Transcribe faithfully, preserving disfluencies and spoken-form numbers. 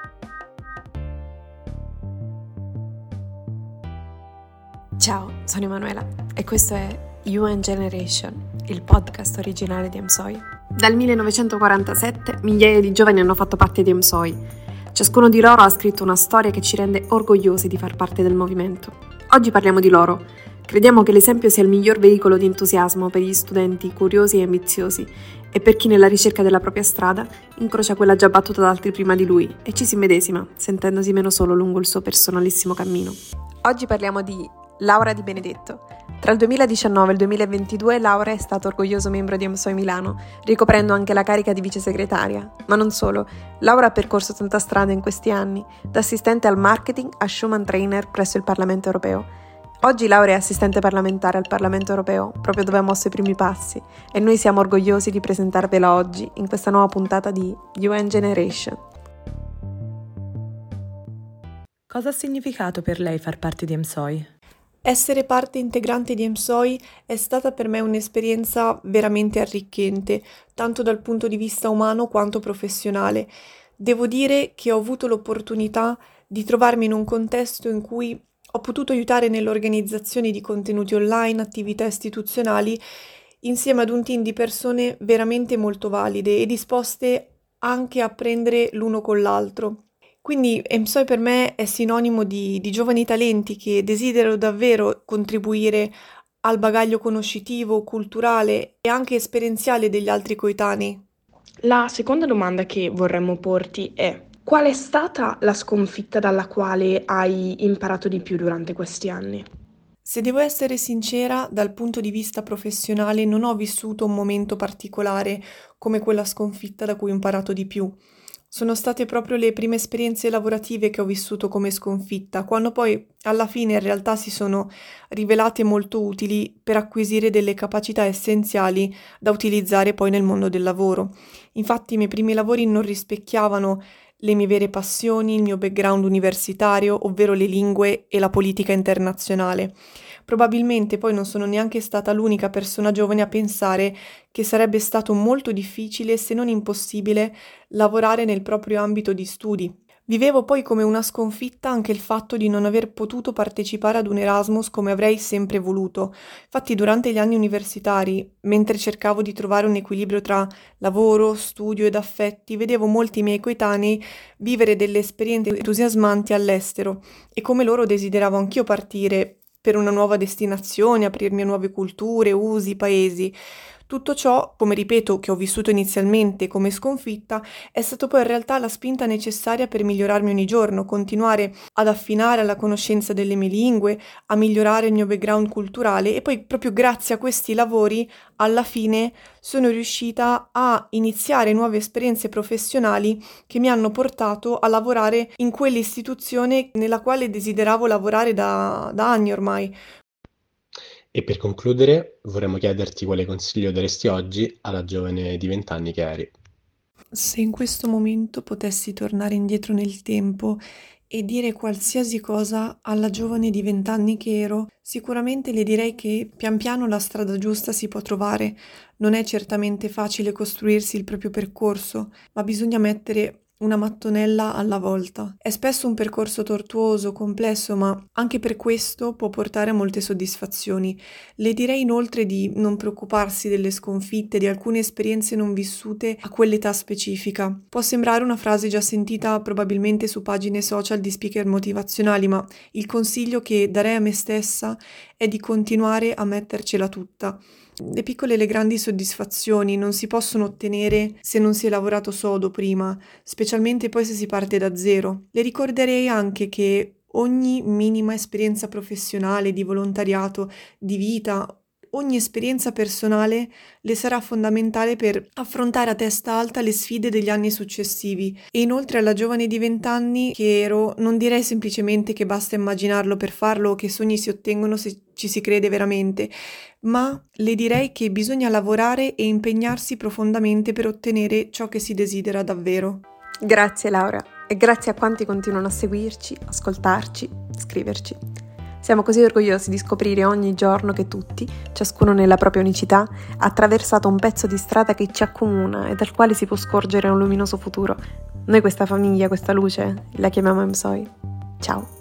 Ciao, sono Emanuela e questo è U N Generation, il podcast originale di EMSOI. Dal millenovecentoquarantasette migliaia di giovani hanno fatto parte di EMSOI. Ciascuno di loro ha scritto una storia che ci rende orgogliosi di far parte del movimento. Oggi parliamo di loro. Crediamo che l'esempio sia il miglior veicolo di entusiasmo per gli studenti curiosi e ambiziosi e per chi nella ricerca della propria strada incrocia quella già battuta da altri prima di lui e ci si immedesima, sentendosi meno solo lungo il suo personalissimo cammino. Oggi parliamo di Laura Di Benedetto. Tra il duemiladiciannove e il duemilaventidue Laura è stata orgoglioso membro di EMSOI Milano, ricoprendo anche la carica di vice segretaria. Ma non solo, Laura ha percorso tanta strada in questi anni, da assistente al marketing a showman trainer presso il Parlamento Europeo. Oggi Laura è assistente parlamentare al Parlamento Europeo, proprio dove ha mosso i primi passi, e noi siamo orgogliosi di presentarvela oggi in questa nuova puntata di U N Generation. Cosa ha significato per lei far parte di EMSOI? Essere parte integrante di EMSOI è stata per me un'esperienza veramente arricchente, tanto dal punto di vista umano quanto professionale. Devo dire che ho avuto l'opportunità di trovarmi in un contesto in cui ho potuto aiutare nell'organizzazione di contenuti online, attività istituzionali, insieme ad un team di persone veramente molto valide e disposte anche a apprendere l'uno con l'altro. Quindi EMSOI per me è sinonimo di, di giovani talenti che desiderano davvero contribuire al bagaglio conoscitivo, culturale e anche esperienziale degli altri coetanei. La seconda domanda che vorremmo porti è: qual è stata la sconfitta dalla quale hai imparato di più durante questi anni? Se devo essere sincera, dal punto di vista professionale non ho vissuto un momento particolare come quella sconfitta da cui ho imparato di più. Sono state proprio le prime esperienze lavorative che ho vissuto come sconfitta, quando poi alla fine in realtà si sono rivelate molto utili per acquisire delle capacità essenziali da utilizzare poi nel mondo del lavoro. Infatti i miei primi lavori non rispecchiavano le mie vere passioni, il mio background universitario, ovvero le lingue e la politica internazionale. Probabilmente poi non sono neanche stata l'unica persona giovane a pensare che sarebbe stato molto difficile, se non impossibile, lavorare nel proprio ambito di studi. Vivevo poi come una sconfitta anche il fatto di non aver potuto partecipare ad un Erasmus come avrei sempre voluto. Infatti durante gli anni universitari, mentre cercavo di trovare un equilibrio tra lavoro, studio ed affetti, vedevo molti miei coetanei vivere delle esperienze entusiasmanti all'estero e come loro desideravo anch'io partire per una nuova destinazione, aprirmi a nuove culture, usi, paesi. Tutto ciò, come ripeto, che ho vissuto inizialmente come sconfitta, è stato poi in realtà la spinta necessaria per migliorarmi ogni giorno, continuare ad affinare la conoscenza delle mie lingue, a migliorare il mio background culturale e poi proprio grazie a questi lavori alla fine sono riuscita a iniziare nuove esperienze professionali che mi hanno portato a lavorare in quell'istituzione nella quale desideravo lavorare da, da anni ormai. E per concludere, vorremmo chiederti quale consiglio daresti oggi alla giovane di vent'anni che eri. Se in questo momento potessi tornare indietro nel tempo e dire qualsiasi cosa alla giovane di vent'anni che ero, sicuramente le direi che pian piano la strada giusta si può trovare. Non è certamente facile costruirsi il proprio percorso, ma bisogna mettere una mattonella alla volta. È spesso un percorso tortuoso, complesso, ma anche per questo può portare a molte soddisfazioni. Le direi inoltre di non preoccuparsi delle sconfitte, di alcune esperienze non vissute a quell'età specifica. Può sembrare una frase già sentita probabilmente su pagine social di speaker motivazionali, ma il consiglio che darei a me stessa è di continuare a mettercela tutta. Le piccole e le grandi soddisfazioni non si possono ottenere se non si è lavorato sodo prima, specialmente poi se si parte da zero. Le ricorderei anche che ogni minima esperienza professionale, di volontariato, di vita, ogni esperienza personale le sarà fondamentale per affrontare a testa alta le sfide degli anni successivi. E inoltre alla giovane di vent'anni che ero, non direi semplicemente che basta immaginarlo per farlo o che sogni si ottengono se ci si crede veramente, ma le direi che bisogna lavorare e impegnarsi profondamente per ottenere ciò che si desidera davvero. Grazie Laura e grazie a quanti continuano a seguirci, ascoltarci, scriverci. Siamo così orgogliosi di scoprire ogni giorno che tutti, ciascuno nella propria unicità, ha attraversato un pezzo di strada che ci accomuna e dal quale si può scorgere un luminoso futuro. Noi questa famiglia, questa luce, la chiamiamo EMSOI. Ciao!